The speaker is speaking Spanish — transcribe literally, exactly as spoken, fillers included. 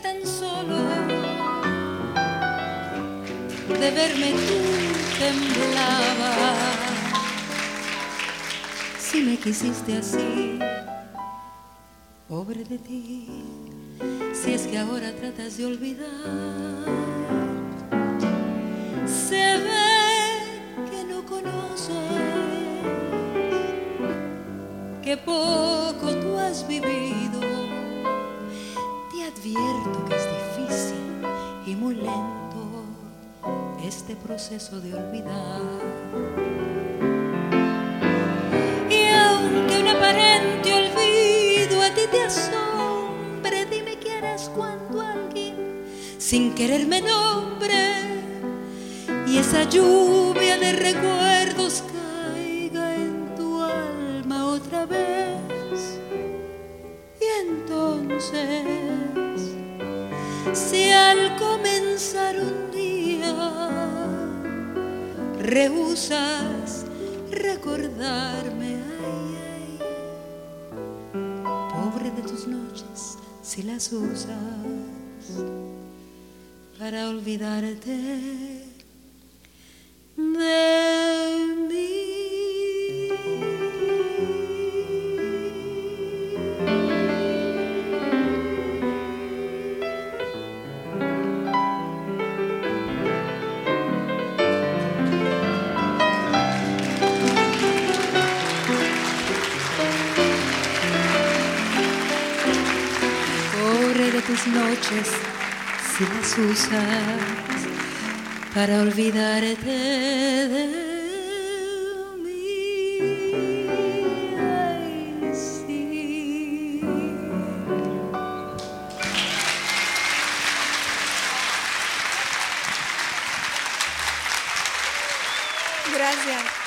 tan solo de verme tú temblaba. Si me quisiste así, pobre de ti, si es que ahora tratas de olvidar. Se ve que no conoces, que poco tú has vivido. Te advierto que es difícil y muy lento este proceso de olvidar. Y aunque un aparente olvido a ti te asombre, dime qué harás cuando alguien sin querer me nombre y esa lluvia de recuerdos caiga en tu alma otra vez. Y entonces, si al comenzar un día rehusas recordarme, ay, ay, pobre de tus noches si las usas para olvidarte de mí. Pobre de tus noches si las usas para olvidarte de mí. Ay, sí. Gracias.